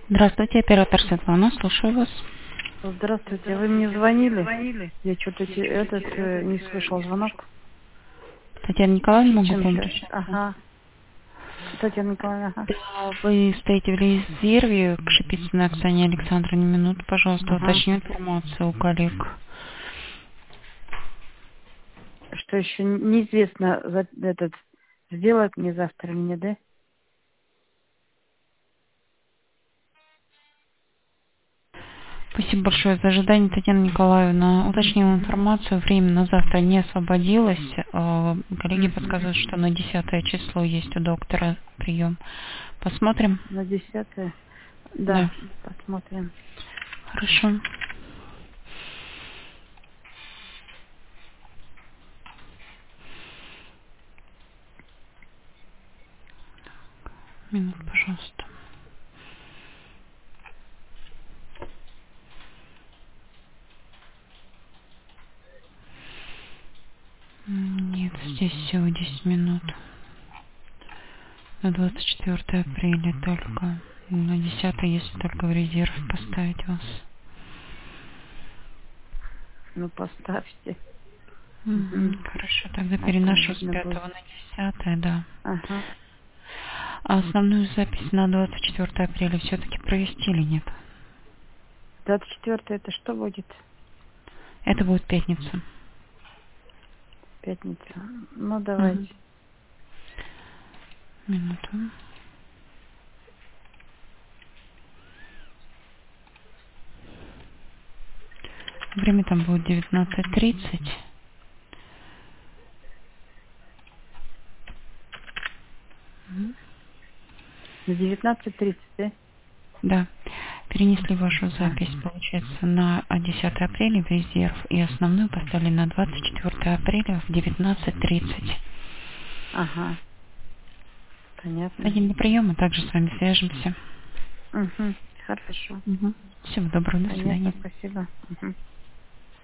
Здравствуйте, оператор Светлана, слушаю вас. Здравствуйте, вы мне звонили? Я что-то не слышал звонок. Татьяна Николаевна, С могу чем к вам связь? обращаться? Ага. Татьяна Николаевна, ага. Да, вы стоите в резерве к Шипицыной Оксане Александровне. Минуту, пожалуйста, Ага. уточню информацию у коллег. Что еще неизвестно сделать мне завтра или нет, да? Спасибо большое за ожидание, Татьяна Николаевна. Уточнила информацию, время на завтра не освободилось. Коллеги Угу. подсказывают, что на 10 число есть у доктора прием. Посмотрим? На 10? Да. Да, посмотрим. Хорошо. Минуту, пожалуйста. Нет, здесь всего 10 минут. На 24 апреля только. На 10, если только в резерв поставить вас. Ну, поставьте. Мгм, Угу. хорошо, тогда А там переношу с видно 5 будет. на 10, да. Ага. А основную запись на 24 апреля все-таки провести или нет? 24 это что будет? Это будет пятница. Пятница. Ну, Мгм. давайте. Минуту. Время там будет 19:30. Мгм. На 19:30, да? Да. Перенесли вашу А, запись, получается, на 10 апреля в резерв и основную поставили на 24 апреля в 19:30. ага. Понятно. Дадим до приема, также с вами свяжемся. Угу. Хорошо. Всего доброго, до Понятно, свидания. спасибо. Мгм.